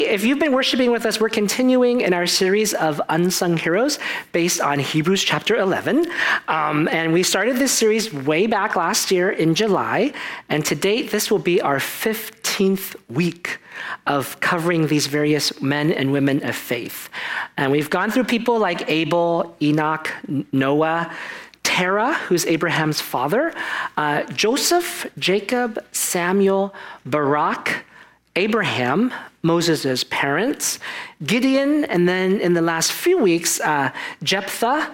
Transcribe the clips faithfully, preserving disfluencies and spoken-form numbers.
If you've been worshiping with us, we're continuing in our series of Unsung Heroes based on Hebrews chapter eleven. Um, and we started this series way back last year in July. And to date, this will be our fifteenth week of covering these various men and women of faith. And we've gone through people like Abel, Enoch, Noah, Terah, who's Abraham's father, uh, Joseph, Jacob, Samuel, Barak, Abraham, Moses' parents, Gideon, and then in the last few weeks, uh, Jephthah,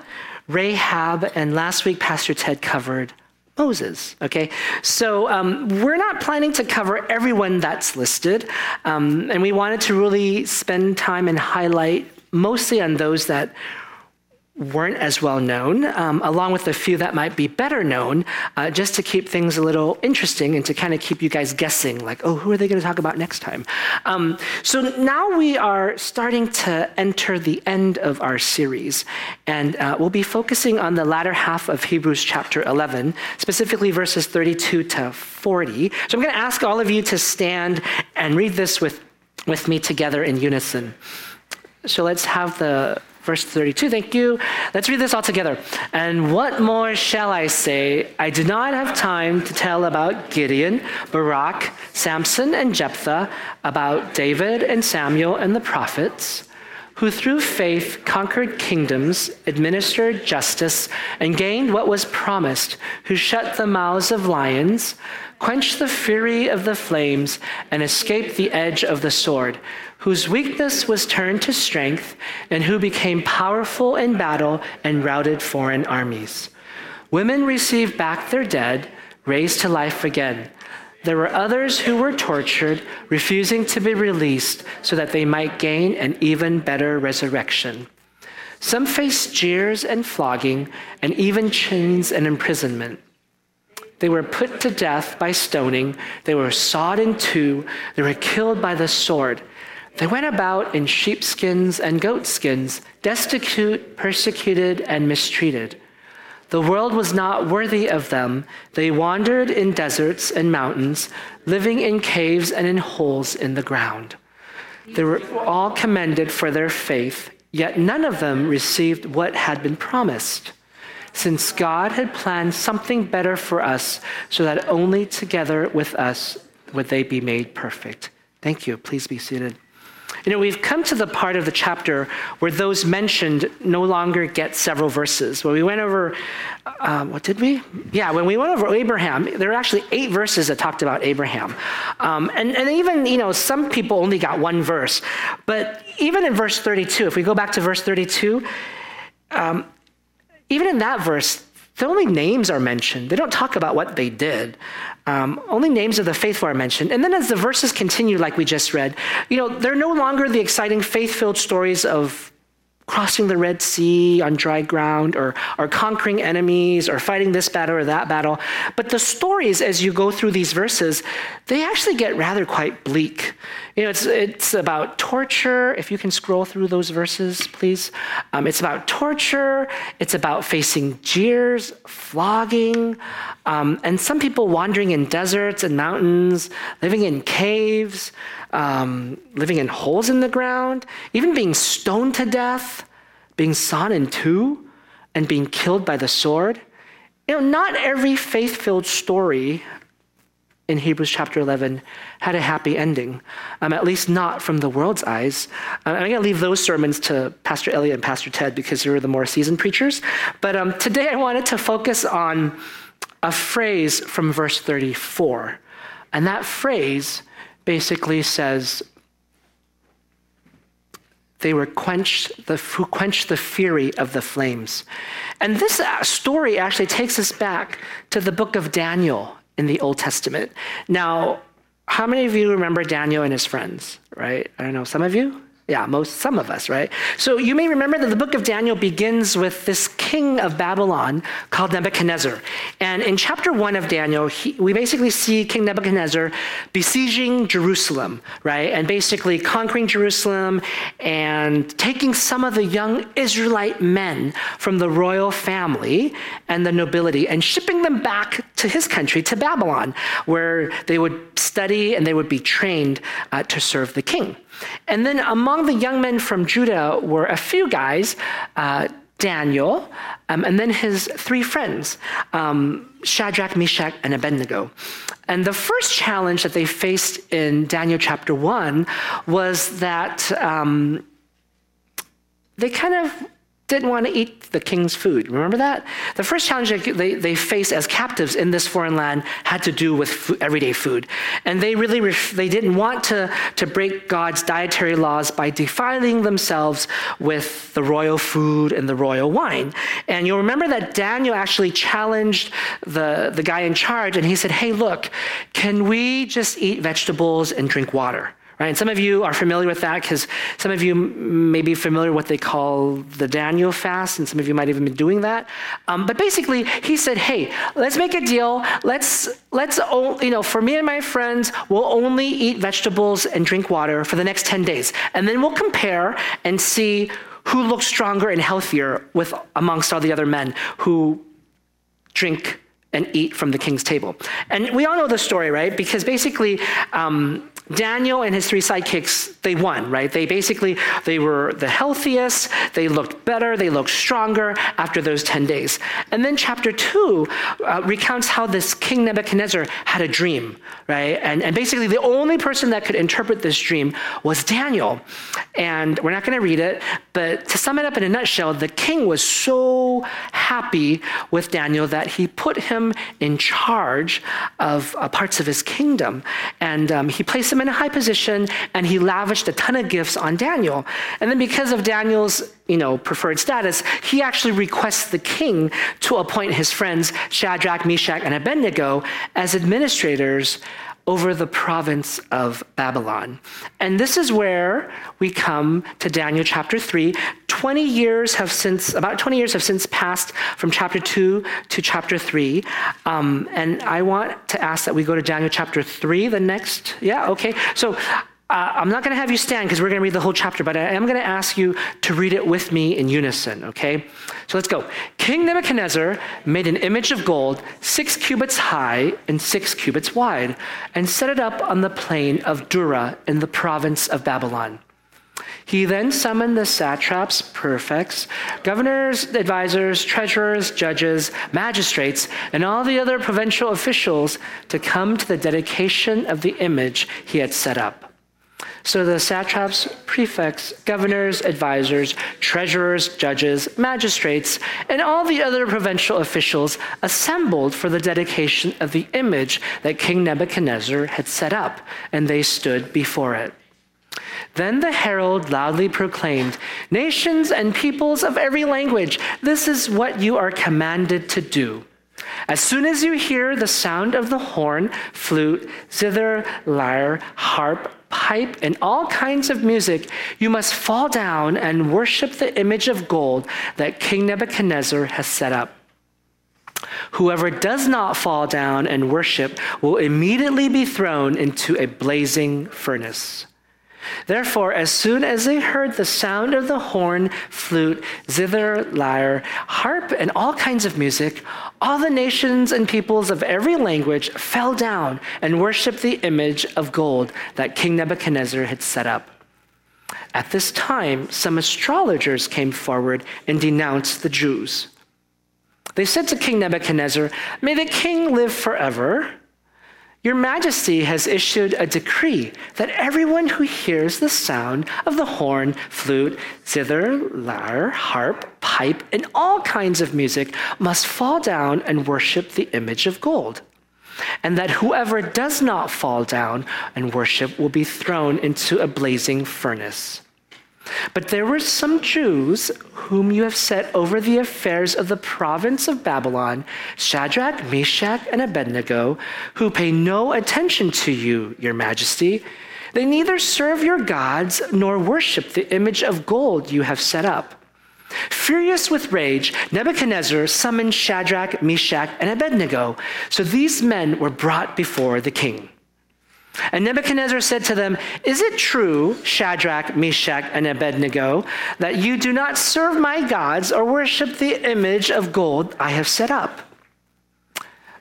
Rahab, and last week, Pastor Ted covered Moses, okay? So um, we're not planning to cover everyone that's listed, um, and we wanted to really spend time and highlight mostly on those that weren't as well known, um, along with a few that might be better known, uh, just to keep things a little interesting and to kind of keep you guys guessing, like, oh, who are they going to talk about next time? Um, so now we are starting to enter the end of our series, and uh, we'll be focusing on the latter half of Hebrews chapter eleven, specifically verses thirty-two to forty. So I'm going to ask all of you to stand and read this with, with me together in unison. So let's have the verse thirty-two, thank you. Let's read this all together. And what more shall I say? I do not have time to tell about Gideon, Barak, Samson, and Jephthah, about David and Samuel and the prophets, who through faith conquered kingdoms, administered justice, and gained what was promised, who shut the mouths of lions, quenched the fury of the flames, and escaped the edge of the sword, whose weakness was turned to strength, and who became powerful in battle and routed foreign armies. Women received back their dead, raised to life again. There were others who were tortured, refusing to be released so that they might gain an even better resurrection. Some faced jeers and flogging, and even chains and imprisonment. They were put to death by stoning. They were sawed in two. They were killed by the sword. They went about in sheepskins and goatskins, destitute, persecuted, and mistreated. The world was not worthy of them. They wandered in deserts and mountains, living in caves and in holes in the ground. They were all commended for their faith, yet none of them received what had been promised, since God had planned something better for us, so that only together with us would they be made perfect. Thank you. Please be seated. You know, we've come to the part of the chapter where those mentioned no longer get several verses. When we went over, um, what did we? Yeah, when we went over Abraham, there were actually eight verses that talked about Abraham. Um, and, and even, you know, some people only got one verse. But even in verse thirty-two, if we go back to verse thirty-two, um, even in that verse, the only names are mentioned. They don't talk about what they did. Um, only names of the faithful are mentioned. And then as the verses continue, like we just read, you know, they're no longer the exciting faith-filled stories of crossing the Red Sea on dry ground, or, or conquering enemies, or fighting this battle or that battle. But the stories, as you go through these verses, they actually get rather quite bleak. You know, it's it's about torture. If you can scroll through those verses, please. Um, it's about torture. It's about facing jeers, flogging, um, and some people wandering in deserts and mountains, living in caves, um, living in holes in the ground, even being stoned to death, being sawn in two, and being killed by the sword. You know, not every faith-filled story in Hebrews chapter eleven had a happy ending, um, at least not from the world's eyes. Uh, I'm going to leave those sermons to Pastor Elliot and Pastor Ted because you're the more seasoned preachers. But um, today I wanted to focus on a phrase from verse thirty-four. And that phrase basically says, they were quenched, the, who quenched the fury of the flames. And this story actually takes us back to the book of Daniel in the Old Testament. Now, how many of you remember Daniel and his friends, right? I don't know, some of you? Yeah, most, some of us, right? So you may remember that the book of Daniel begins with this king of Babylon called Nebuchadnezzar. And in chapter one of Daniel, he, we basically see King Nebuchadnezzar besieging Jerusalem, right? And basically conquering Jerusalem and taking some of the young Israelite men from the royal family and the nobility and shipping them back to his country, to Babylon, where they would study and they would be trained uh, to serve the king. And then among the young men from Judah were a few guys, uh, Daniel, um, and then his three friends, um, Shadrach, Meshach, and Abednego. And the first challenge that they faced in Daniel chapter one was that um, they kind of didn't want to eat the king's food. Remember that? The first challenge they, they faced as captives in this foreign land had to do with food, everyday food. And they really, ref- they didn't want to, to break God's dietary laws by defiling themselves with the royal food and the royal wine. And you'll remember that Daniel actually challenged the, the guy in charge, and he said, hey, look, can we just eat vegetables and drink water? Right? And some of you are familiar with that because some of you may be familiar with what they call the Daniel fast, and some of you might even be doing that. Um, but basically, he said, hey, let's make a deal. Let's, let's, you know, for me and my friends, we'll only eat vegetables and drink water for the next ten days. And then we'll compare and see who looks stronger and healthier with amongst all the other men who drink and eat from the king's table. And we all know the story, right? Because basically, um, Daniel and his three sidekicks, they won, right? They basically, they were the healthiest, they looked better, they looked stronger after those ten days. And then chapter two uh, recounts how this King Nebuchadnezzar had a dream, right? And, and basically the only person that could interpret this dream was Daniel. And we're not gonna read it, but to sum it up in a nutshell, the king was so happy with Daniel that he put him in charge of uh, parts of his kingdom. And um, he placed him in a high position, and he lavished a ton of gifts on Daniel. And then because of Daniel's, you know, preferred status, he actually requests the king to appoint his friends Shadrach, Meshach, and Abednego as administrators over the province of Babylon. And this is where we come to Daniel chapter three. twenty years have since, about twenty years have since passed from chapter two to chapter three. Um, and I want to ask that we go to Daniel chapter three, the next, yeah, okay. So Uh, I'm not going to have you stand because we're going to read the whole chapter, but I am going to ask you to read it with me in unison, okay? So let's go. King Nebuchadnezzar made an image of gold, six cubits high and six cubits wide, and set it up on the plain of Dura in the province of Babylon. He then summoned the satraps, prefects, governors, advisors, treasurers, judges, magistrates, and all the other provincial officials to come to the dedication of the image he had set up. So the satraps, prefects, governors, advisors, treasurers, judges, magistrates, and all the other provincial officials assembled for the dedication of the image that King Nebuchadnezzar had set up, and they stood before it. Then the herald loudly proclaimed, "Nations and peoples of every language, this is what you are commanded to do. As soon as you hear the sound of the horn, flute, zither, lyre, harp, pipe, and all kinds of music, you must fall down and worship the image of gold that King Nebuchadnezzar has set up. Whoever does not fall down and worship will immediately be thrown into a blazing furnace." Therefore, as soon as they heard the sound of the horn, flute, zither, lyre, harp, and all kinds of music, all the nations and peoples of every language fell down and worshiped the image of gold that King Nebuchadnezzar had set up. At this time, some astrologers came forward and denounced the Jews. They said to King Nebuchadnezzar, "May the king live forever. Your Majesty has issued a decree that everyone who hears the sound of the horn, flute, zither, lyre, harp, pipe, and all kinds of music must fall down and worship the image of gold, and that whoever does not fall down and worship will be thrown into a blazing furnace. But there were some Jews whom you have set over the affairs of the province of Babylon, Shadrach, Meshach, and Abednego, who pay no attention to you, your Majesty. They neither serve your gods nor worship the image of gold you have set up." Furious with rage, Nebuchadnezzar summoned Shadrach, Meshach, and Abednego. So these men were brought before the king. And Nebuchadnezzar said to them, "Is it true, Shadrach, Meshach, and Abednego, that you do not serve my gods or worship the image of gold I have set up?"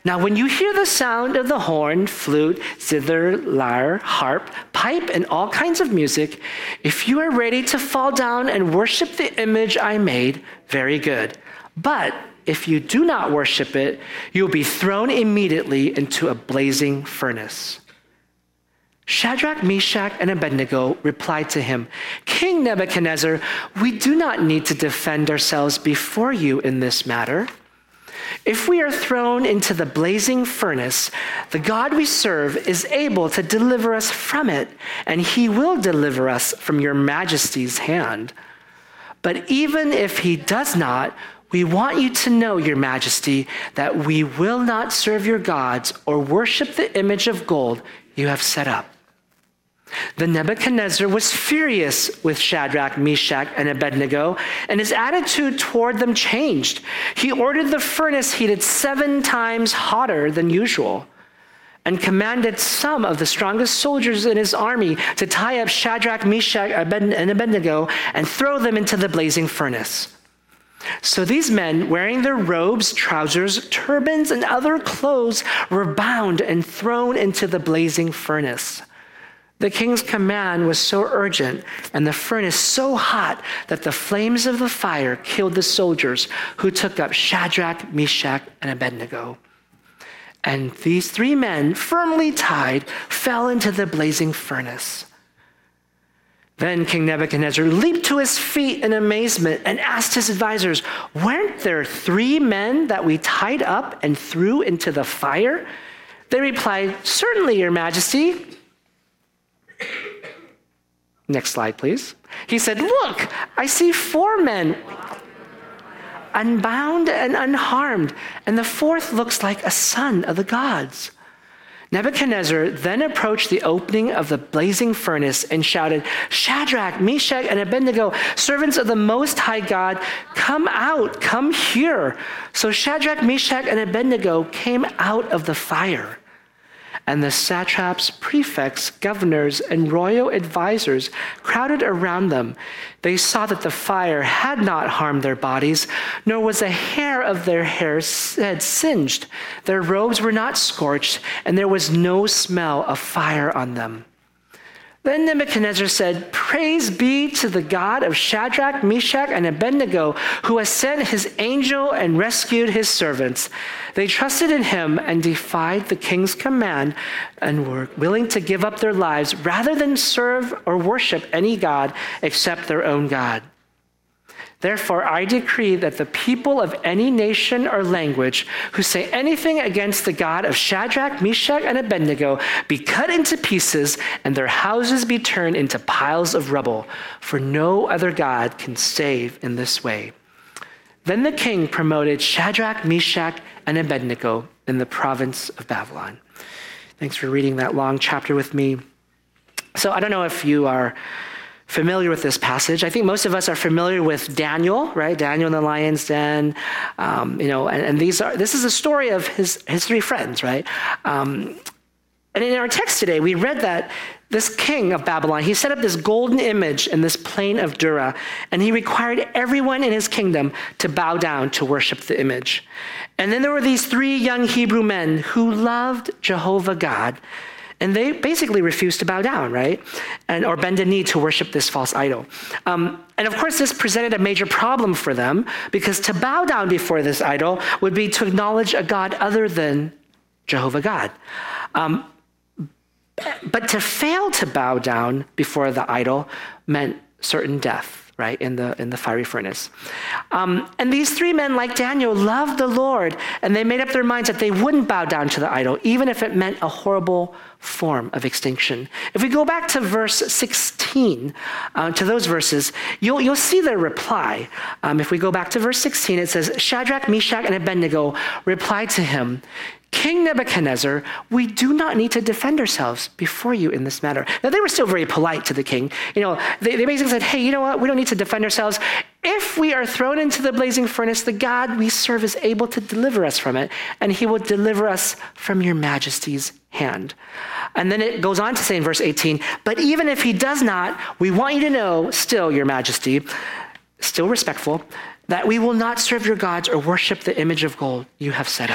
Now, when you hear the sound of the horn, flute, zither, lyre, harp, pipe, and all kinds of music, if you are ready to fall down and worship the image I made, very good. But if you do not worship it, you'll be thrown immediately into a blazing furnace. Shadrach, Meshach, and Abednego replied to him, King Nebuchadnezzar, we do not need to defend ourselves before you in this matter. If we are thrown into the blazing furnace, the God we serve is able to deliver us from it, and he will deliver us from your majesty's hand. But even if he does not, we want you to know, your majesty, that we will not serve your gods or worship the image of gold you have set up. Then Nebuchadnezzar was furious with Shadrach, Meshach, and Abednego, and his attitude toward them changed. He ordered the furnace heated seven times hotter than usual and commanded some of the strongest soldiers in his army to tie up Shadrach, Meshach, and Abednego and throw them into the blazing furnace. So these men, wearing their robes, trousers, turbans, and other clothes, were bound and thrown into the blazing furnace. The king's command was so urgent and the furnace so hot that the flames of the fire killed the soldiers who took up Shadrach, Meshach, and Abednego. And these three men, firmly tied, fell into the blazing furnace. Then King Nebuchadnezzar leaped to his feet in amazement and asked his advisors, weren't there three men that we tied up and threw into the fire? They replied, certainly, your majesty. Next slide, please. He said, look, I see four men unbound and unharmed, and the fourth looks like a son of the gods. Nebuchadnezzar then approached the opening of the blazing furnace and shouted, Shadrach, Meshach, and Abednego, servants of the Most High God, come out, come here. So Shadrach, Meshach, and Abednego came out of the fire. And the satraps, prefects, governors, and royal advisors crowded around them. They saw that the fire had not harmed their bodies, nor was a hair of their hair singed. Their robes were not scorched, and there was no smell of fire on them. Then Nebuchadnezzar said, praise be to the God of Shadrach, Meshach, and Abednego, who has sent his angel and rescued his servants. They trusted in him and defied the king's command and were willing to give up their lives rather than serve or worship any god except their own God. Therefore, I decree that the people of any nation or language who say anything against the God of Shadrach, Meshach, and Abednego be cut into pieces and their houses be turned into piles of rubble, for no other God can save in this way. Then the king promoted Shadrach, Meshach, and Abednego in the province of Babylon. Thanks for reading that long chapter with me. So I don't know if you are familiar with this passage. I think most of us are familiar with Daniel, right? Daniel in the lion's den. Um, you know, and, and these are this is a story of his his three friends, right? Um, and in our text today, we read that this king of Babylon, he set up this golden image in this plain of Dura, and he required everyone in his kingdom to bow down to worship the image. And then there were these three young Hebrew men who loved Jehovah God, and they basically refused to bow down, right? And or bend a knee to worship this false idol. Um, and of course, this presented a major problem for them, because to bow down before this idol would be to acknowledge a God other than Jehovah God. Um, but to fail to bow down before the idol meant certain death, right, in the in the fiery furnace. Um, and these three men, like Daniel, loved the Lord, and they made up their minds that they wouldn't bow down to the idol, even if it meant a horrible form of extinction. If we go back to verse sixteen, uh, to those verses, you'll, you'll see their reply. Um, if we go back to verse sixteen, it says, Shadrach, Meshach, and Abednego replied to him, King Nebuchadnezzar, we do not need to defend ourselves before you in this matter. Now, they were still very polite to the king. You know, they, they basically said, hey, you know what? We don't need to defend ourselves. If we are thrown into the blazing furnace, the God we serve is able to deliver us from it, and he will deliver us from your majesty's hand. And then it goes on to say in verse eighteen, but even if he does not, we want you to know still, your majesty, still respectful, that we will not serve your gods or worship the image of gold you have set up.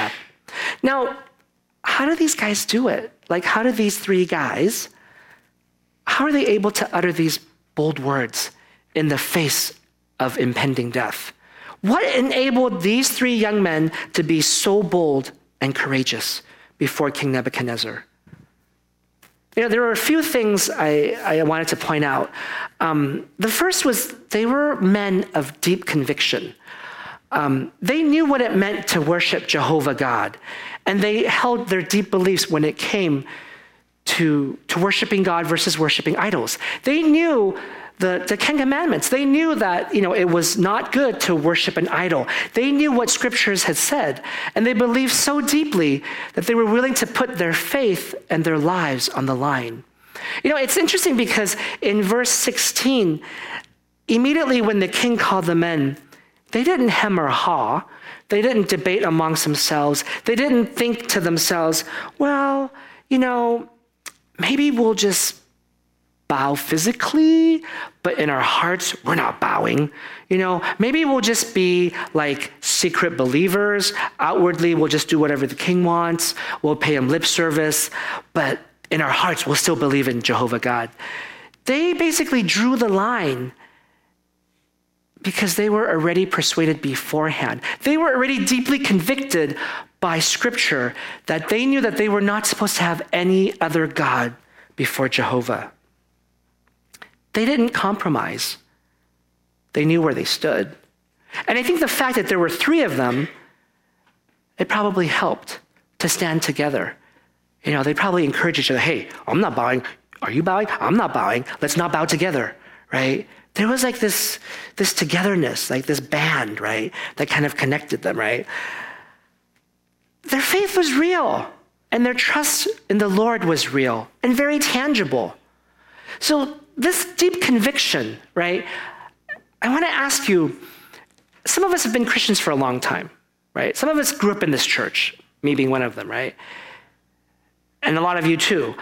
Now, how do these guys do it? Like, how do these three guys, how are they able to utter these bold words in the face of impending death? What enabled these three young men to be so bold and courageous before King Nebuchadnezzar? You know, there were a few things I, I wanted to point out. Um, the first was they were men of deep conviction. Um, they knew what it meant to worship Jehovah God, and they held their deep beliefs when it came to, to worshiping God versus worshiping idols. They knew the, the Ten Commandments. They knew that, you know, it was not good to worship an idol. They knew what scriptures had said, and they believed so deeply that they were willing to put their faith and their lives on the line. You know, it's interesting because in verse sixteen, immediately when the king called the men, they didn't hem or haw. They didn't debate amongst themselves. They didn't think to themselves, well, you know, maybe we'll just bow physically, but in our hearts, we're not bowing. You know, maybe we'll just be like secret believers. Outwardly, we'll just do whatever the king wants. We'll pay him lip service, but in our hearts, we'll still believe in Jehovah God. They basically drew the line because they were already persuaded beforehand. They were already deeply convicted by scripture that they knew that they were not supposed to have any other God before Jehovah. They didn't compromise. They knew where they stood. And I think the fact that there were three of them, it probably helped to stand together. You know, they probably encouraged each other, hey, I'm not bowing. Are you bowing? I'm not bowing. Let's not bow together, right? There was like this, this togetherness, like this band, right, that kind of connected them, right? Their faith was real, and their trust in the Lord was real and very tangible. So this deep conviction, right, I want to ask you, some of us have been Christians for a long time, right? Some of us grew up in this church, me being one of them, right? And a lot of you too.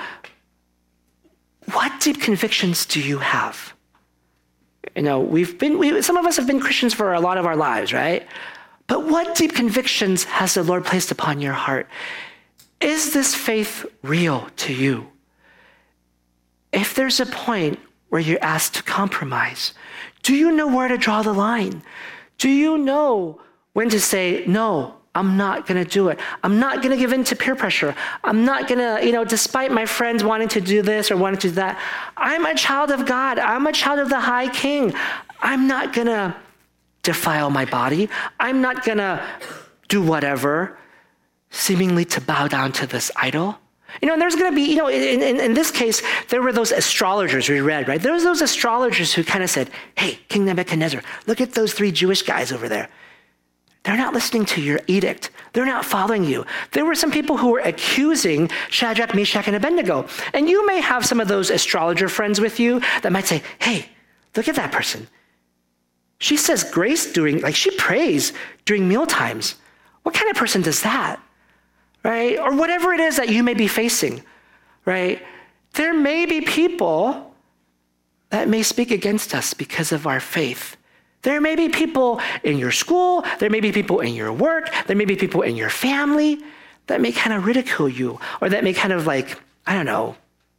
What deep convictions do you have? You know, we've been, we, some of us have been Christians for a lot of our lives, right? But what deep convictions has the Lord placed upon your heart? Is this faith real to you? If there's a point where you're asked to compromise, do you know where to draw the line? Do you know when to say, no, I'm not going to do it. I'm not going to give in to peer pressure. I'm not going to, you know, despite my friends wanting to do this or wanting to do that, I'm a child of God. I'm a child of the High King. I'm not going to defile my body. I'm not going to do whatever, seemingly to bow down to this idol. You know, and there's going to be, you know, in, in, in this case, there were those astrologers we read, right? There was those astrologers who kind of said, hey, King Nebuchadnezzar, look at those three Jewish guys over there. They're not listening to your edict. They're not following you. There were some people who were accusing Shadrach, Meshach, and Abednego. And you may have some of those astrologer friends with you that might say, hey, look at that person. She says grace during, like she prays during meal times. What kind of person does that? Right? Or whatever it is that you may be facing, right? There may be people that may speak against us because of our faith. There may be people in your school, there may be people in your work, there may be people in your family that may kind of ridicule you, or that may kind of like, I don't know,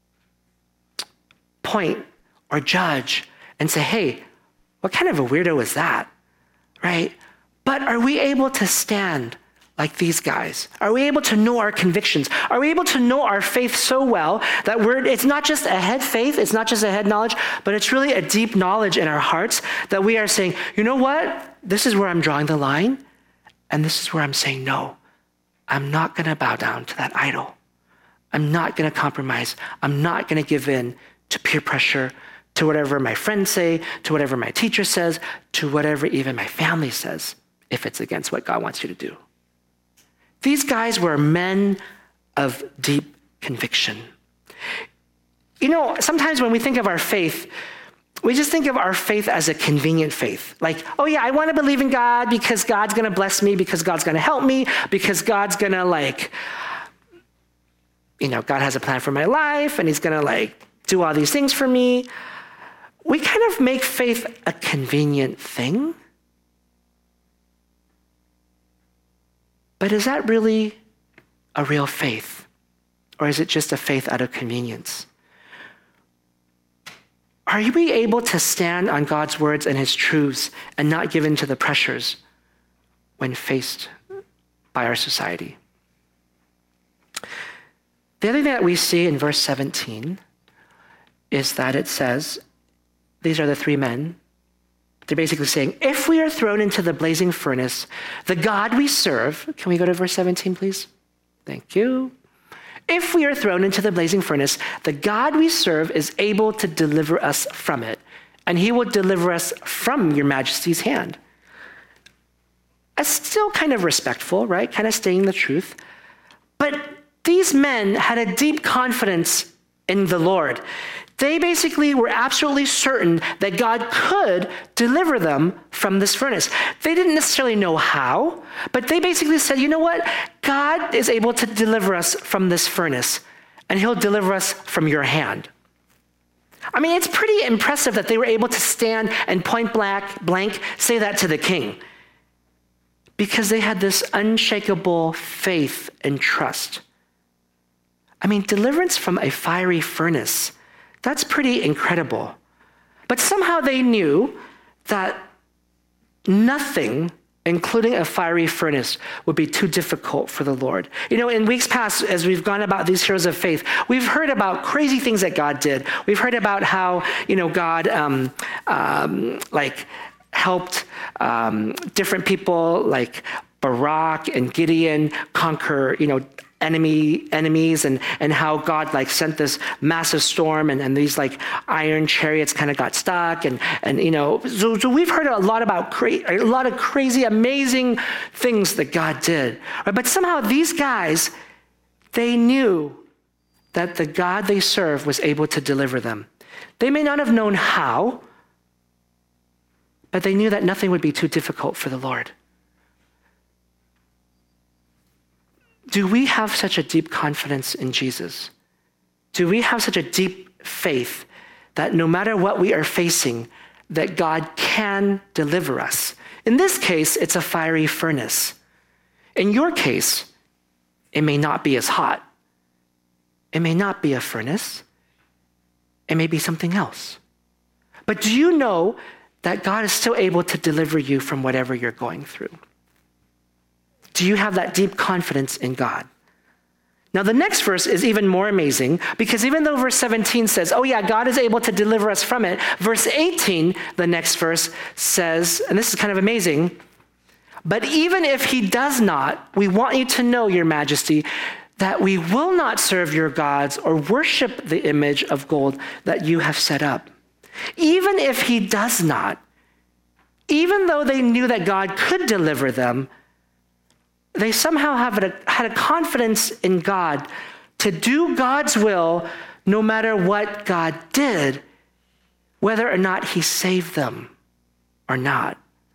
point or judge and say, hey, what kind of a weirdo is that, right? But are we able to stand like these guys? Are we able to know our convictions? Are we able to know our faith so well that we're, it's not just a head faith, it's not just a head knowledge, but it's really a deep knowledge in our hearts that we are saying, you know what? This is where I'm drawing the line, and this is where I'm saying, no, I'm not going to bow down to that idol. I'm not going to compromise. I'm not going to give in to peer pressure, to whatever my friends say, to whatever my teacher says, to whatever even my family says, if it's against what God wants you to do. These guys were men of deep conviction. You know, sometimes when we think of our faith, we just think of our faith as a convenient faith. Like, oh yeah, I want to believe in God because God's going to bless me, because God's going to help me, because God's going to like, you know, God has a plan for my life and he's going to like do all these things for me. We kind of make faith a convenient thing. But is that really a real faith? Or is it just a faith out of convenience? Are we able to stand on God's words and his truths and not give in to the pressures when faced by our society? The other thing that we see in verse seventeen is that it says, these are the three men. They're basically saying, if we are thrown into the blazing furnace, the God we serve, can we go to verse seventeen, please? Thank you. If we are thrown into the blazing furnace, the God we serve is able to deliver us from it, and he will deliver us from your majesty's hand. It's still kind of respectful, right? Kind of stating the truth. But these men had a deep confidence in the Lord. They basically were absolutely certain that God could deliver them from this furnace. They didn't necessarily know how, but they basically said, you know what? God is able to deliver us from this furnace, and he'll deliver us from your hand. I mean, it's pretty impressive that they were able to stand and point blank, blank say that to the king, because they had this unshakable faith and trust. I mean, deliverance from a fiery furnace, that's pretty incredible. But somehow they knew that nothing, including a fiery furnace, would be too difficult for the Lord. You know, in weeks past, as we've gone about these heroes of faith, we've heard about crazy things that God did. We've heard about how, you know, God, um, um, like, helped um, different people like Barak and Gideon conquer, you know, enemy enemies, and and how God like sent this massive storm, and, and these like iron chariots kind of got stuck, and and you know, so, so we've heard a lot about cra- a lot of crazy, amazing things that God did, right? But somehow these guys, they knew that the God they serve was able to deliver them. They may not have known how, but they knew that nothing would be too difficult for the Lord. Do we have such a deep confidence in Jesus? Do we have such a deep faith that no matter what we are facing, that God can deliver us? In this case, it's a fiery furnace. In your case, it may not be as hot. It may not be a furnace. It may be something else. But do you know that God is still able to deliver you from whatever you're going through? Do you have that deep confidence in God? Now, the next verse is even more amazing, because even though verse seventeen says, oh yeah, God is able to deliver us from it, verse eighteen, the next verse says, and this is kind of amazing, but even if he does not, we want you to know, your majesty, that we will not serve your gods or worship the image of gold that you have set up. Even if he does not, even though they knew that God could deliver them, they somehow have a, had a confidence in God to do God's will no matter what God did, whether or not he saved them or not.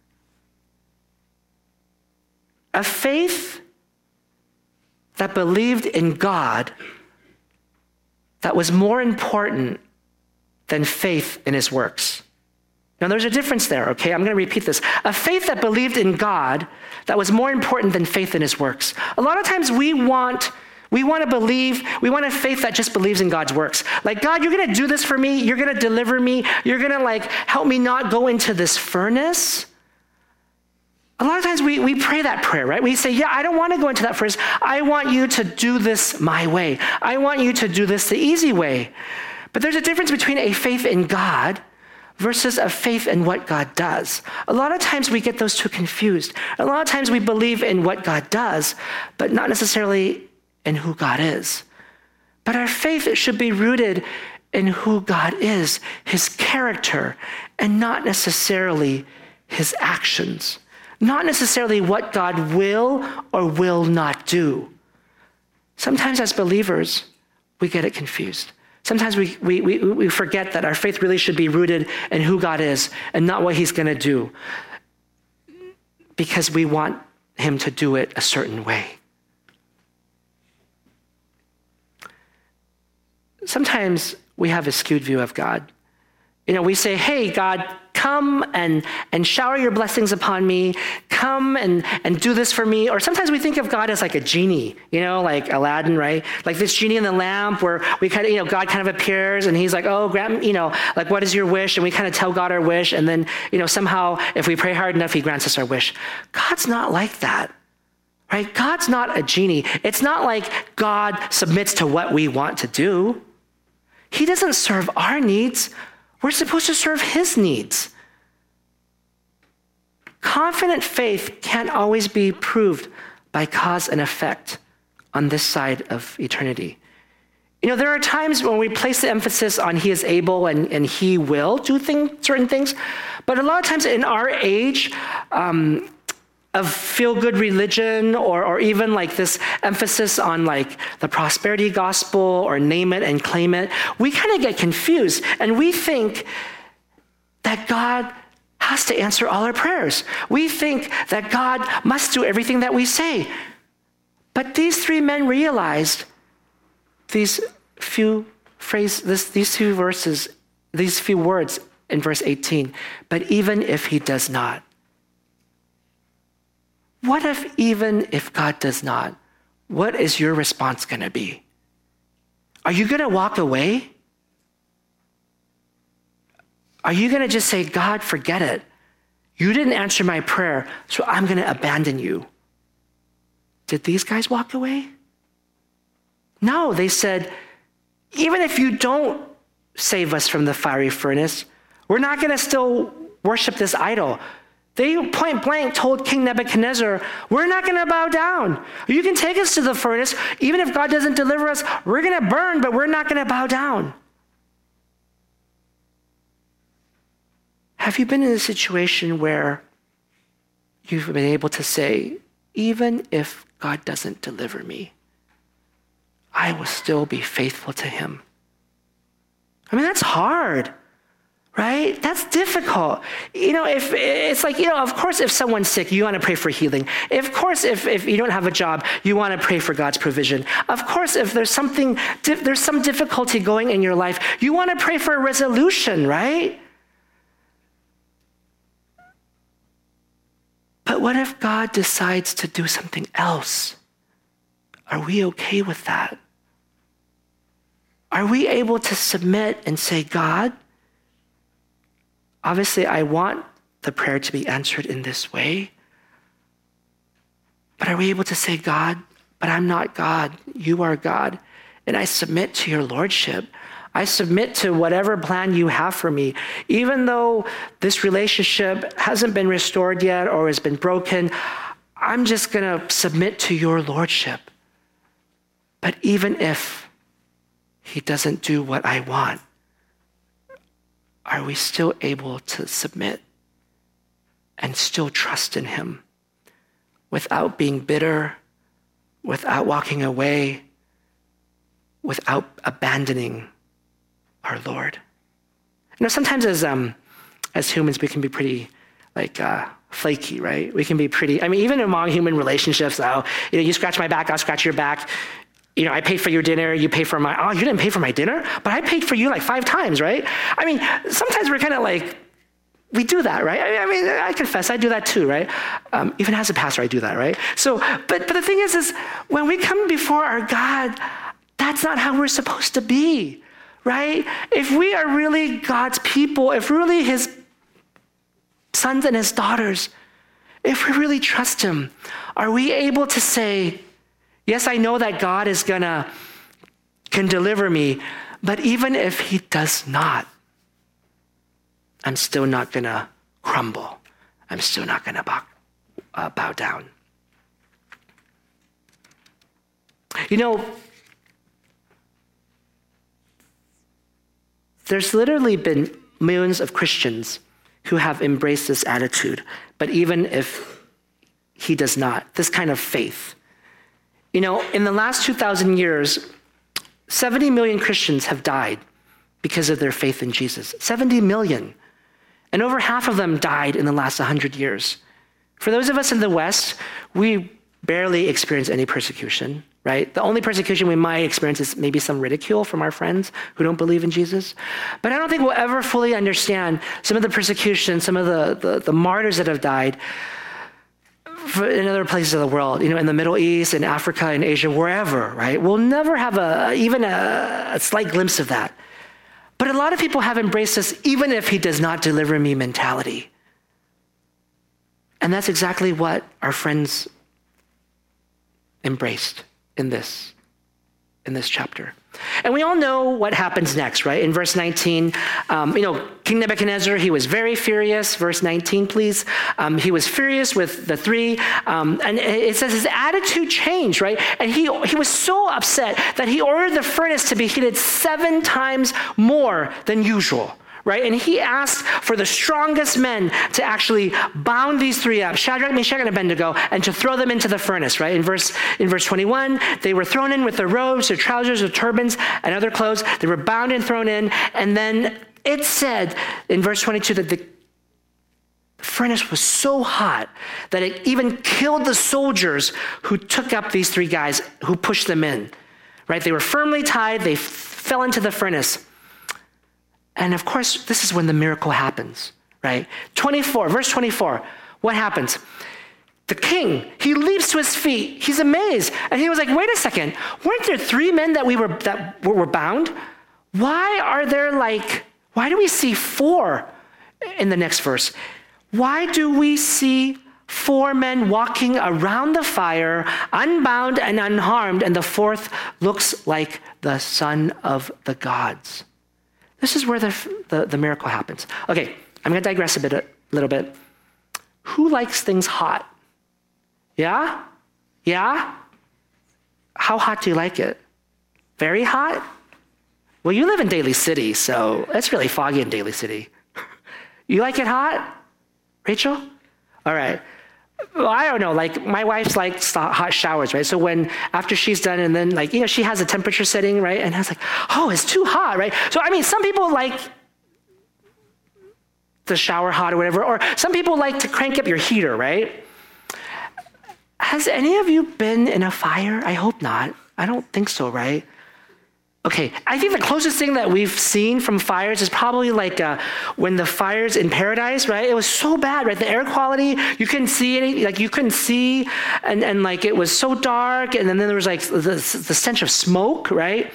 A faith that believed in God that was more important than faith in his works. Now, there's a difference there, okay? I'm going to repeat this. A faith that believed in God that was more important than faith in his works. A lot of times we want, we want to believe, we want a faith that just believes in God's works. Like, God, you're going to do this for me. You're going to deliver me. You're going to, like, help me not go into this furnace. A lot of times we, we pray that prayer, right? We say, yeah, I don't want to go into that furnace. I want you to do this my way. I want you to do this the easy way. But there's a difference between a faith in God versus a faith in what God does. A lot of times we get those two confused. A lot of times we believe in what God does, but not necessarily in who God is. But our faith should be rooted in who God is, his character, and not necessarily his actions. Not necessarily what God will or will not do. Sometimes as believers, we get it confused. Sometimes we, we, we, we forget that our faith really should be rooted in who God is and not what he's going to do, because we want him to do it a certain way. Sometimes we have a skewed view of God. You know, we say, hey, God, come come and, and shower your blessings upon me. Come and, and do this for me. Or sometimes we think of God as like a genie, you know, like Aladdin, right? Like this genie in the lamp where we kind of, you know, God kind of appears and he's like, oh, grant me, you know, like, what is your wish? And we kind of tell God our wish. And then, you know, somehow if we pray hard enough, he grants us our wish. God's not like that. Right? God's not a genie. It's not like God submits to what we want to do. He doesn't serve our needs. We're supposed to serve his needs. Confident faith can't always be proved by cause and effect on this side of eternity. You know, there are times when we place the emphasis on he is able and, and he will do thing, certain things, but a lot of times in our age, um, of feel-good religion or, or even like this emphasis on like the prosperity gospel or name it and claim it, we kind of get confused and we think that God has to answer all our prayers. We think that God must do everything that we say. But these three men realized these few phrases, this, these few verses, these few words in verse eighteen, but even if he does not. What if even if God does not, what is your response going to be? Are you going to walk away? Are you going to just say, God, forget it. You didn't answer my prayer, so I'm going to abandon you. Did these guys walk away? No, they said, even if you don't save us from the fiery furnace, we're not going to still worship this idol. They point blank told King Nebuchadnezzar, we're not going to bow down. You can take us to the furnace. Even if God doesn't deliver us, we're going to burn, but we're not going to bow down. Have you been in a situation where you've been able to say, even if God doesn't deliver me, I will still be faithful to him? I mean, that's hard. Right? That's difficult. You know, if it's like, you know, of course, if someone's sick, you want to pray for healing. Of course, if, if you don't have a job, you want to pray for God's provision. Of course, if there's something, there's some difficulty going in your life, you want to pray for a resolution, right? But what if God decides to do something else? Are we okay with that? Are we able to submit and say, God, obviously, I want the prayer to be answered in this way. But are we able to say, God, but I'm not God. You are God. And I submit to your lordship. I submit to whatever plan you have for me. Even though this relationship hasn't been restored yet or has been broken, I'm just going to submit to your lordship. But even if he doesn't do what I want, are we still able to submit and still trust in him without being bitter, without walking away, without abandoning our Lord? You know, sometimes as um, as humans, we can be pretty like uh, flaky, right? We can be pretty, I mean, even among human relationships, though, you know, you scratch my back, I'll scratch your back. You know, I paid for your dinner, you pay for my, oh, you didn't pay for my dinner? But I paid for you like five times, right? I mean, sometimes we're kind of like, we do that, right? I mean, I confess, I do that too, right? Um, even as a pastor, I do that, right? So, but but the thing is, is when we come before our God, that's not how we're supposed to be, right? If we are really God's people, if we're really his sons and his daughters, if we really trust him, are we able to say, yes, I know that God is gonna, can deliver me, but even if he does not, I'm still not gonna crumble. I'm still not gonna bow, uh, bow down. You know, there's literally been millions of Christians who have embraced this attitude, but even if he does not, this kind of faith. You know, in the last two thousand years, seventy million Christians have died because of their faith in Jesus. seventy million. And over half of them died in the last one hundred years. For those of us in the West, we barely experience any persecution, right? The only persecution we might experience is maybe some ridicule from our friends who don't believe in Jesus. But I don't think we'll ever fully understand some of the persecution, some of the, the, the martyrs that have died in other places of the world, you know, in the Middle East, in Africa, in Asia, wherever, right? We'll never have a even a, a slight glimpse of that. But a lot of people have embraced this, even if he does not deliver me mentality. And that's exactly what our friends embraced in this, in this chapter. And we all know what happens next, right? In verse nineteen, um, you know, King Nebuchadnezzar, he was very furious. Verse nineteen, please. Um, he was furious with the three. Um, and it says his attitude changed, right? And he, he was so upset that he ordered the furnace to be heated seven times more than usual. Right? And he asked for the strongest men to actually bound these three up, Shadrach, Meshach, and Abednego, and to throw them into the furnace, right? In verse, in verse twenty-one, they were thrown in with their robes, their trousers, their turbans, and other clothes. They were bound and thrown in. And then it said in verse twenty-two that the furnace was so hot that it even killed the soldiers who took up these three guys, who pushed them in, right? They were firmly tied. They f- fell into the furnace. And of course, this is when the miracle happens, right? twenty-four, verse twenty-four, what happens? The king, he leaps to his feet. He's amazed. And he was like, wait a second, weren't there three men that we were that were bound? Why are there like, why do we see four in the next verse? Why do we see four men walking around the fire, unbound and unharmed, and the fourth looks like the son of the gods? This is where the, the, the miracle happens. Okay, I'm going to digress a bit, a little bit. Who likes things hot? Yeah? Yeah? How hot do you like it? Very hot? Well, you live in Daly City, so it's really foggy in Daly City. You like it hot? Rachel? All right. Well, I don't know, like my wife's like hot showers, right? So when, after she's done and then like, you know, she has a temperature setting, right? And I was like, oh, it's too hot, right? So, I mean, some people like the shower hot or whatever, or some people like to crank up your heater, right? Has any of you been in a fire? I hope not. I don't think so, right? Okay, I think the closest thing that we've seen from fires is probably like uh, when the fires in Paradise, right? It was so bad, right? The air quality, you couldn't see any, like you couldn't see, and, and like it was so dark, and then there was like the, the stench of smoke, right?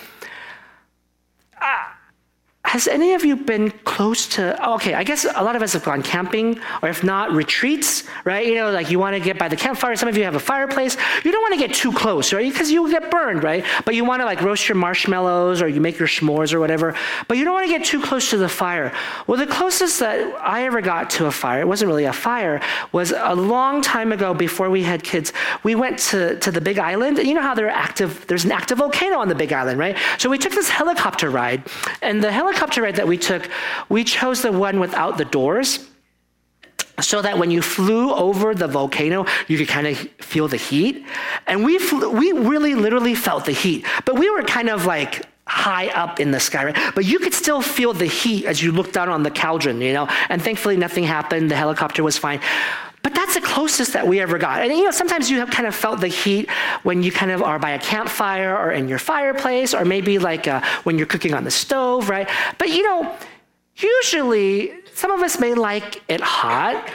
Uh, Has any of you been close to, oh, okay, I guess a lot of us have gone camping, or if not, retreats, right? You know, like you want to get by the campfire. Some of you have a fireplace. You don't want to get too close, right? Because you get burned, right? But you want to like roast your marshmallows or you make your s'mores or whatever. But you don't want to get too close to the fire. Well, the closest that I ever got to a fire, it wasn't really a fire, was a long time ago before we had kids. We went to, to the Big Island. You know how they're active, there's an active volcano on the Big Island, right? So we took this helicopter ride, and the helicopter helicopter ride that we took, we chose the one without the doors so that when you flew over the volcano, you could kind of feel the heat. And we flew, we really literally felt the heat, but we were kind of like high up in the sky, right? But you could still feel the heat as you looked down on the cauldron, you know, and thankfully nothing happened. The helicopter was fine. But that's the closest that we ever got. And you know, sometimes you have kind of felt the heat when you kind of are by a campfire or in your fireplace, or maybe like uh, when you're cooking on the stove, right? But you know, usually some of us may like it hot,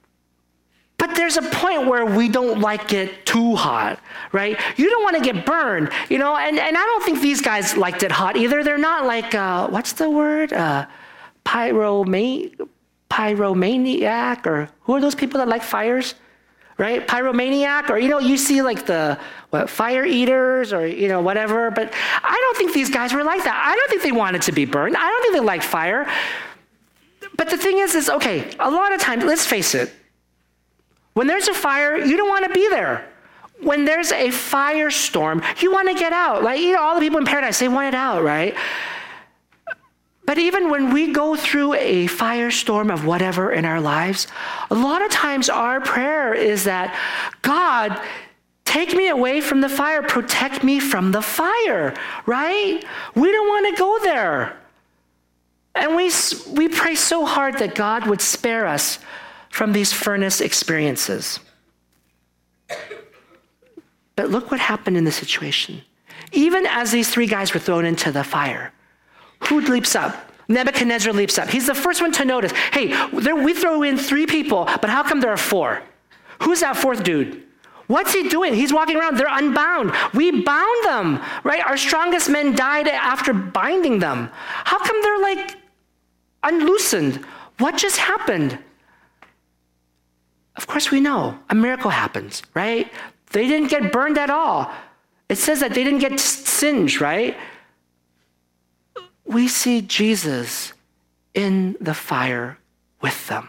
but there's a point where we don't like it too hot, right? You don't want to get burned, you know, and, and I don't think these guys liked it hot either. They're not like, uh, what's the word? Uh, pyromane. Pyromaniac, or who are those people that like fires, right? Pyromaniac, or, you know, you see like the what, fire eaters, or, you know, whatever. But I don't think these guys were like that. I don't think they wanted to be burned. I don't think they liked fire. But the thing is, is, okay, a lot of times, let's face it, when there's a fire, you don't want to be there. When there's a firestorm, you want to get out. Like, you know, all the people in Paradise, they want it out, right? But even when we go through a firestorm of whatever in our lives, a lot of times our prayer is that, God, take me away from the fire, protect me from the fire, right? We don't want to go there. And we, we pray so hard that God would spare us from these furnace experiences. But look what happened in the situation. Even as these three guys were thrown into the fire, who leaps up? Nebuchadnezzar leaps up. He's the first one to notice, hey, there, we throw in three people, but how come there are four? Who's that fourth dude? What's he doing? He's walking around. They're unbound. We bound them, right? Our strongest men died after binding them. How come they're like unloosened? What just happened? Of course we know. A miracle happens, right? They didn't get burned at all. It says that they didn't get singed, right? We see Jesus in the fire with them.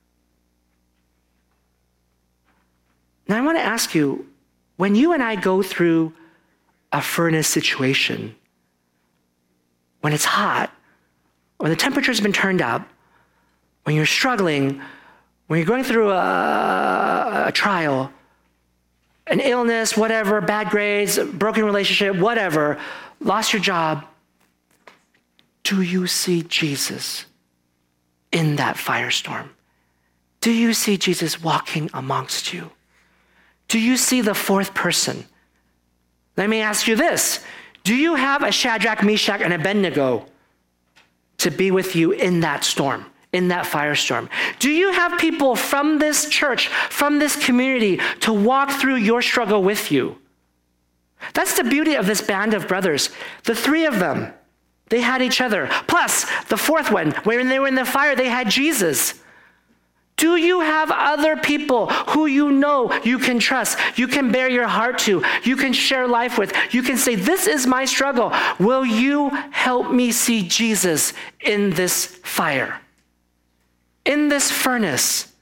Now I want to ask you, when you and I go through a furnace situation, when it's hot, when the temperature's been turned up, when you're struggling, when you're going through a, a trial, an illness, whatever, bad grades, broken relationship, whatever, lost your job, do you see Jesus in that firestorm? Do you see Jesus walking amongst you? Do you see the fourth person? Let me ask you this. Do you have a Shadrach, Meshach, and Abednego to be with you in that storm, in that firestorm? Do you have people from this church, from this community, to walk through your struggle with you? That's the beauty of this band of brothers. The three of them, they had each other. Plus, the fourth one, when they were in the fire, they had Jesus. Do you have other people who you know you can trust, you can bear your heart to, you can share life with, you can say, this is my struggle. Will you help me see Jesus in this fire, in this furnace?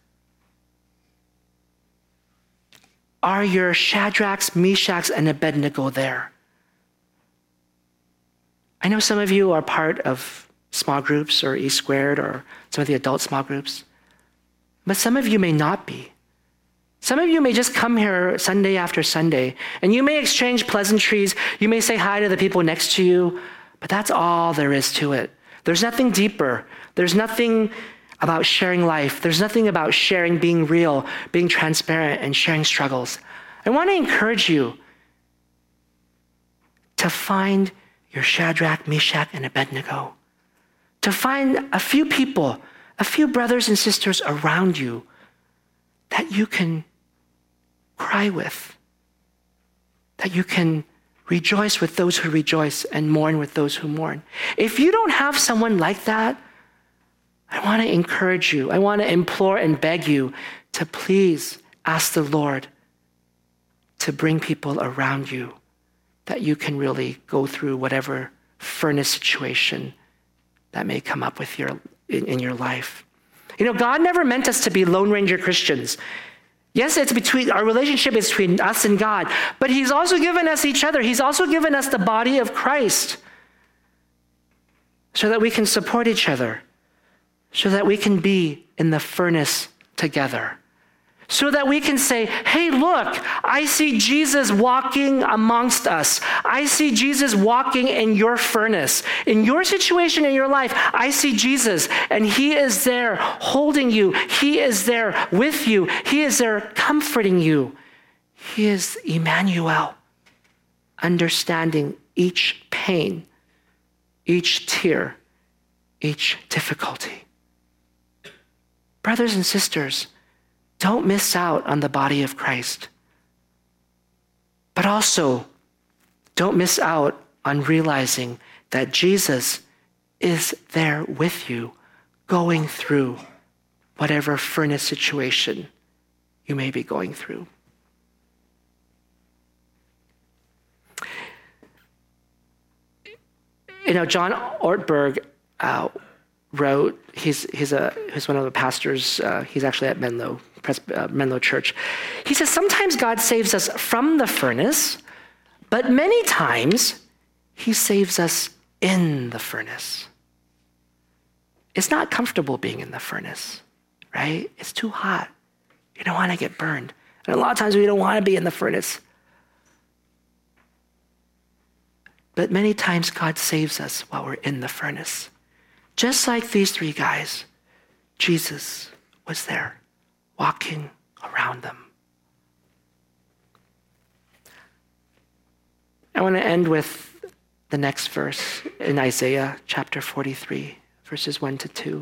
Are your Shadrachs, Meshachs, and Abednego there? I know some of you are part of small groups or E Squared or some of the adult small groups. But some of you may not be. Some of you may just come here Sunday after Sunday, and you may exchange pleasantries. You may say hi to the people next to you, but that's all there is to it. There's nothing deeper. There's nothing about sharing life. There's nothing about sharing, being real, being transparent, and sharing struggles. I want to encourage you to find your Shadrach, Meshach, and Abednego. To find a few people, a few brothers and sisters around you that you can cry with, that you can rejoice with those who rejoice and mourn with those who mourn. If you don't have someone like that, I want to encourage you, I want to implore and beg you to please ask the Lord to bring people around you that you can really go through whatever furnace situation that may come up with your In, in your life. You know, God never meant us to be Lone Ranger Christians. Yes, it's between, our relationship is between us and God, but he's also given us each other. He's also given us the body of Christ so that we can support each other, so that we can be in the furnace together, so that we can say, hey, look, I see Jesus walking amongst us. I see Jesus walking in your furnace. In your situation in your life, I see Jesus, and he is there holding you. He is there with you. He is there comforting you. He is Emmanuel, understanding each pain, each tear, each difficulty. Brothers and sisters, don't miss out on the body of Christ. But also, don't miss out on realizing that Jesus is there with you, going through whatever furnace situation you may be going through. You know, John Ortberg uh, wrote, he's, he's, a, he's one of the pastors, uh, he's actually at Menlo, Pres- uh, Menlo Church. He says, sometimes God saves us from the furnace, but many times he saves us in the furnace. It's not comfortable being in the furnace, right? It's too hot. You don't want to get burned. And a lot of times we don't want to be in the furnace. But many times God saves us while we're in the furnace. Just like these three guys, Jesus was there, walking around them. I want to end with the next verse in Isaiah chapter forty-three, verses one to two.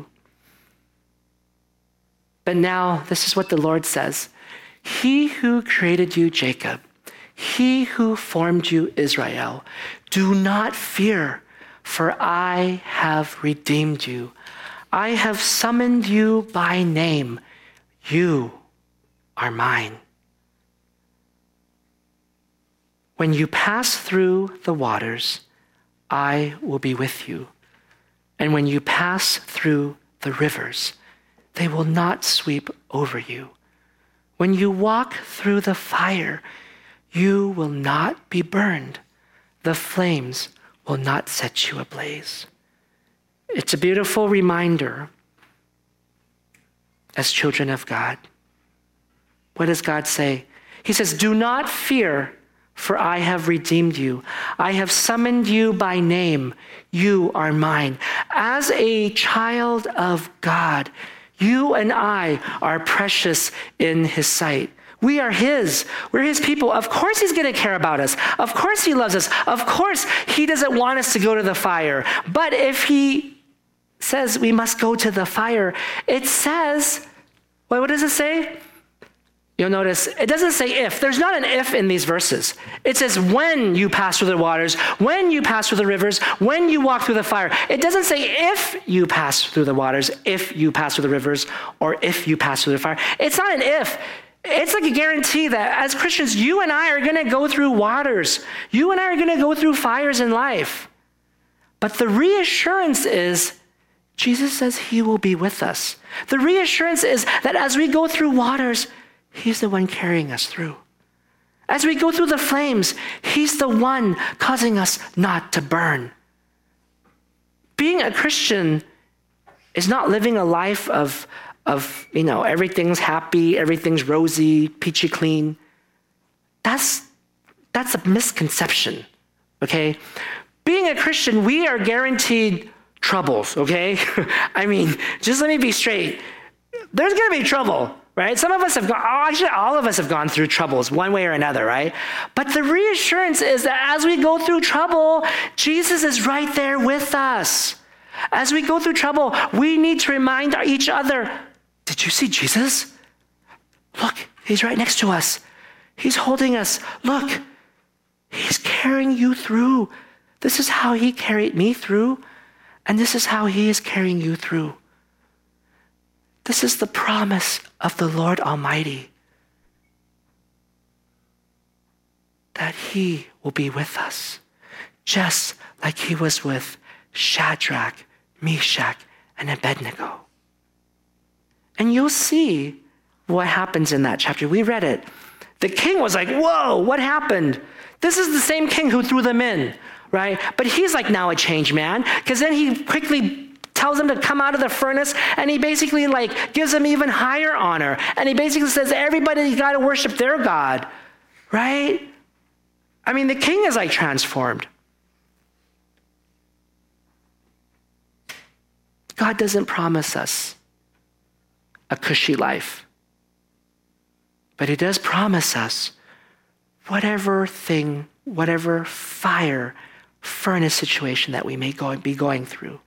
But now, this is what the Lord says. He who created you, Jacob, he who formed you, Israel, do not fear, for I have redeemed you. I have summoned you by name. You are mine. When you pass through the waters, I will be with you. And when you pass through the rivers, they will not sweep over you. When you walk through the fire, you will not be burned. The flames will not set you ablaze. It's a beautiful reminder as children of God. What does God say? He says, do not fear, for I have redeemed you. I have summoned you by name. You are mine. As a child of God, you and I are precious in his sight. We are his. We're his people. Of course he's going to care about us. Of course he loves us. Of course he doesn't want us to go to the fire. But if he says we must go to the fire, it says, well, what does it say? You'll notice it doesn't say if. There's not an if in these verses. It says when you pass through the waters, when you pass through the rivers, when you walk through the fire. It doesn't say if you pass through the waters, if you pass through the rivers, or if you pass through the fire. It's not an if. It's like a guarantee that as Christians, you and I are going to go through waters. You and I are going to go through fires in life. But the reassurance is Jesus says he will be with us. The reassurance is that as we go through waters, he's the one carrying us through. As we go through the flames, he's the one causing us not to burn. Being a Christian is not living a life of, of you know, everything's happy, everything's rosy, peachy clean. That's, that's a misconception, okay? Being a Christian, we are guaranteed troubles, okay? I mean, just let me be straight. There's going to be trouble. Right? Some of us have gone, actually all of us have gone through troubles one way or another, right? But the reassurance is that as we go through trouble, Jesus is right there with us. As we go through trouble, we need to remind each other, did you see Jesus? Look, he's right next to us. He's holding us. Look, he's carrying you through. This is how he carried me through, and this is how he is carrying you through. This is the promise of the Lord Almighty, that he will be with us, just like he was with Shadrach, Meshach, and Abednego. And you'll see what happens in that chapter. We read it. The king was like, whoa, what happened? This is the same king who threw them in, right? But he's like now a changed man, because then he quickly tells them to come out of the furnace, and he basically like gives them even higher honor. And he basically says, everybody got to worship their God, right? I mean, the king is like transformed. God doesn't promise us a cushy life, but he does promise us whatever thing, whatever fire, furnace situation that we may go, be going through,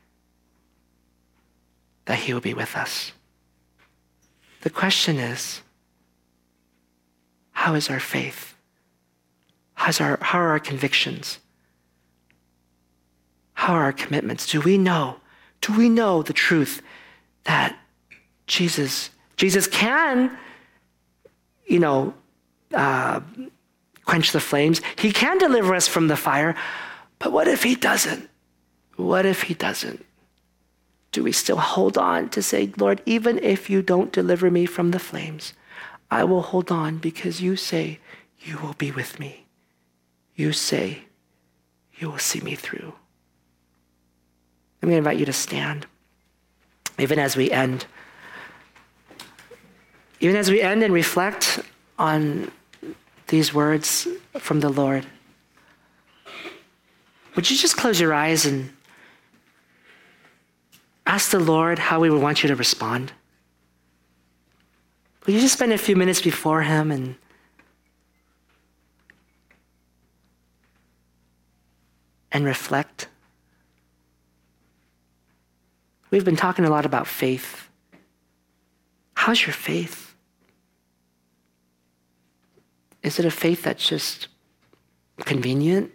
that he will be with us. The question is, how is our faith? How's our, how are our convictions? How are our commitments? Do we know? Do we know the truth that Jesus, Jesus can, you know, uh, quench the flames. He can deliver us from the fire, but what if he doesn't? What if he doesn't? Do we still hold on to say, Lord, even if you don't deliver me from the flames, I will hold on because you say you will be with me. You say you will see me through. I'm going to invite you to stand, even as we end. Even as we end and reflect on these words from the Lord, would you just close your eyes and ask the Lord how we would want you to respond? Will you just spend a few minutes before him and and reflect. We've been talking a lot about faith. How's your faith? Is it a faith that's just convenient?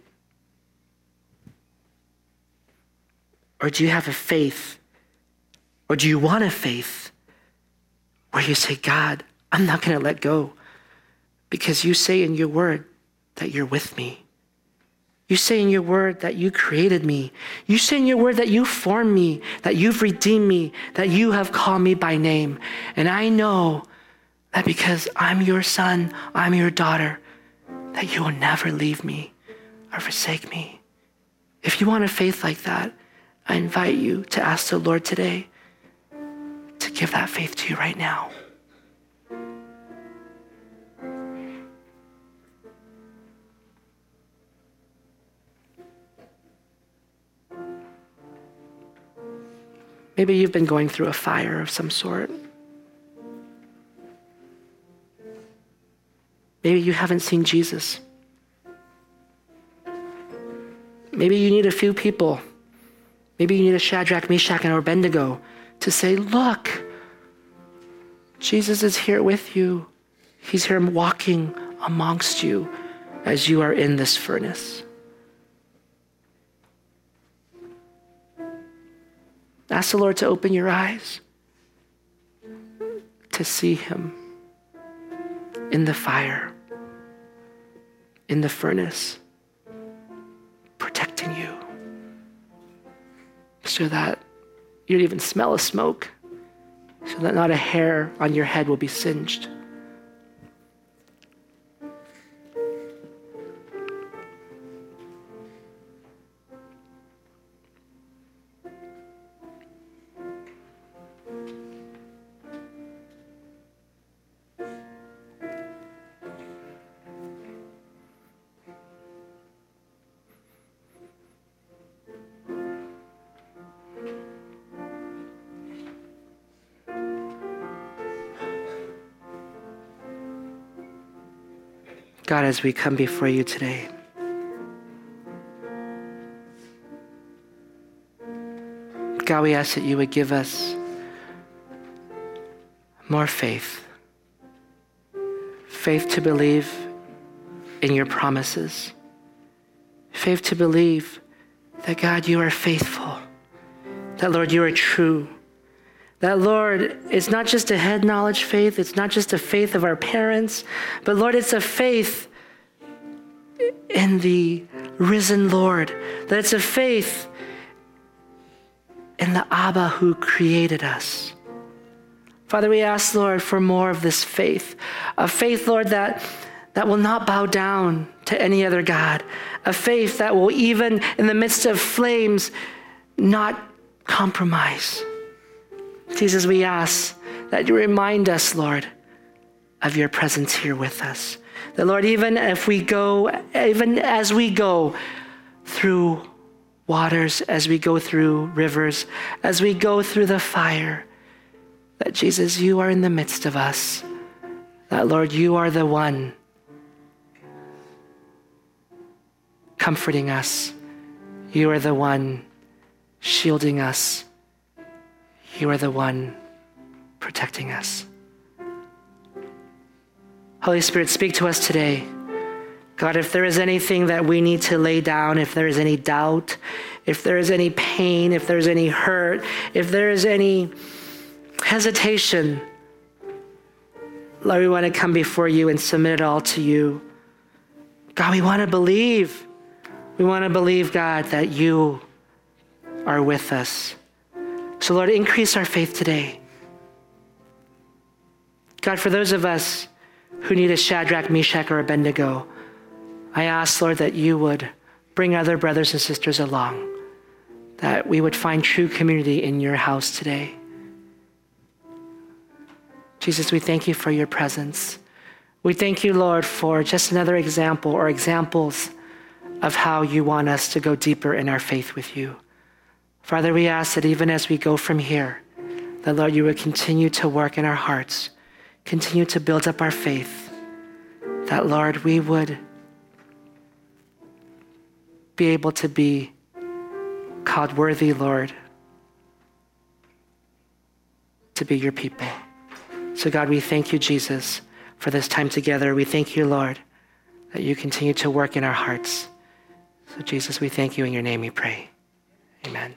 Or do you have a faith, or do you want a faith where you say, God, I'm not going to let go because you say in your word that you're with me. You say in your word that you created me. You say in your word that you formed me, that you've redeemed me, that you have called me by name. And I know that because I'm your son, I'm your daughter, that you will never leave me or forsake me. If you want a faith like that, I invite you to ask the Lord today to give that faith to you right now. Maybe you've been going through a fire of some sort. Maybe you haven't seen Jesus. Maybe you need a few people. Maybe you need a Shadrach, Meshach, and Abednego to say, look, Jesus is here with you. He's here walking amongst you as you are in this furnace. Ask the Lord to open your eyes to see him in the fire, in the furnace, protecting you so that you don't even smell a smoke, so that not a hair on your head will be singed. God, as we come before you today, God, we ask that you would give us more faith. Faith to believe in your promises. Faith to believe that, God, you are faithful. That, Lord, you are true. That, Lord, it's not just a head knowledge faith. It's not just a faith of our parents. But, Lord, it's a faith in the risen Lord. That it's a faith in the Abba who created us. Father, we ask, Lord, for more of this faith. A faith, Lord, that, that will not bow down to any other God. A faith that will, even in the midst of flames, not compromise. Jesus, we ask that you remind us, Lord, of your presence here with us. That, Lord, even if we go, even as we go through waters, as we go through rivers, as we go through the fire, that, Jesus, you are in the midst of us. That, Lord, you are the one comforting us. You are the one shielding us. You are the one protecting us. Holy Spirit, speak to us today. God, if there is anything that we need to lay down, if there is any doubt, if there is any pain, if there is any hurt, if there is any hesitation, Lord, we want to come before you and submit it all to you. God, we want to believe. We want to believe, God, that you are with us. So, Lord, increase our faith today. God, for those of us who need a Shadrach, Meshach, or Abednego, I ask, Lord, that you would bring other brothers and sisters along, that we would find true community in your house today. Jesus, we thank you for your presence. We thank you, Lord, for just another example or examples of how you want us to go deeper in our faith with you. Father, we ask that even as we go from here, that, Lord, you would continue to work in our hearts, continue to build up our faith, that, Lord, we would be able to be called worthy, Lord, to be your people. So God, we thank you, Jesus, for this time together. We thank you, Lord, that you continue to work in our hearts. So Jesus, we thank you. In your name we pray. Amen.